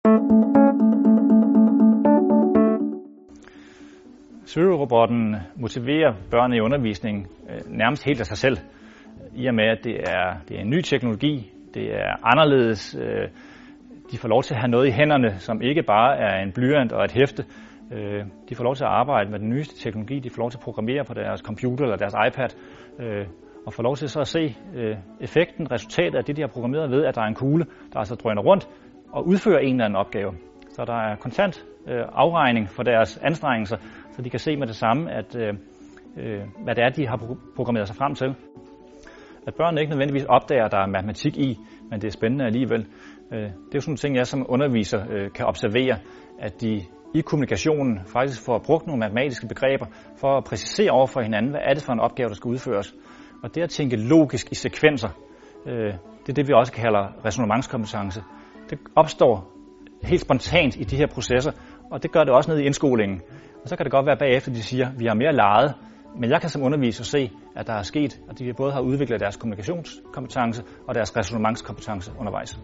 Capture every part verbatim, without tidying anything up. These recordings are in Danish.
Swirl-robotten motiverer børn i undervisningen nærmest helt af sig selv, i og med at det er, det er en ny teknologi, det er anderledes. De får lov til at have noget i hænderne, som ikke bare er en blyant og et hæfte. De får lov til at arbejde med den nyeste teknologi, de får lov til at programmere på deres computer eller deres iPad, og får lov til så at se effekten, resultatet af det, de har programmeret ved, at der er en kugle, der altså drøner rundt og udfører en eller anden opgave. Så der er kontant afregning for deres anstrengelser, så de kan se med det samme, at, hvad det er, de har programmeret sig frem til. At børnene ikke nødvendigvis opdager, at der er matematik i, men det er spændende alligevel. Det er jo sådan en ting, jeg som underviser kan observere, at de i kommunikationen faktisk får brugt nogle matematiske begreber for at præcisere over for hinanden, hvad er det for en opgave, der skal udføres. Og det at tænke logisk i sekvenser, det er det, vi også kalder ræsonnementskompetence. Det opstår helt spontant i de her processer, og det gør det også ned i indskolingen. Og så kan det godt være bagefter, de siger, at vi har mere leget, men jeg kan som underviser se, at der er sket, at de både har udviklet deres kommunikationskompetence og deres ræsonnementskompetence undervejs.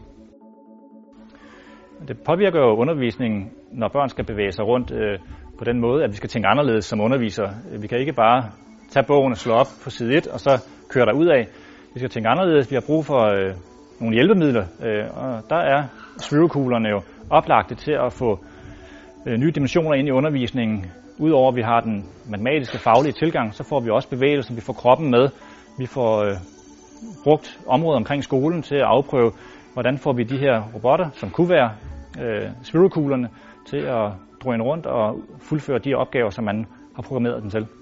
Det påvirker jo undervisningen, når børn skal bevæge sig rundt øh, på den måde, at vi skal tænke anderledes som undervisere. Vi kan ikke bare tage bogen og slå op på side et, og så køre der ud af. Vi skal tænke anderledes. Vi har brug for øh, nogle hjælpemidler, øh, og der er swirl-kuglerne jo oplagte til at få øh, nye dimensioner ind i undervisningen. Udover at vi har den matematiske faglige tilgang, så får vi også bevægelser, vi får kroppen med. Vi får øh, brugt området omkring skolen til at afprøve, hvordan får vi de her robotter, som kunne være øh, swirl-kuglerne, til at drøne rundt og fuldføre de opgaver, som man har programmeret dem til.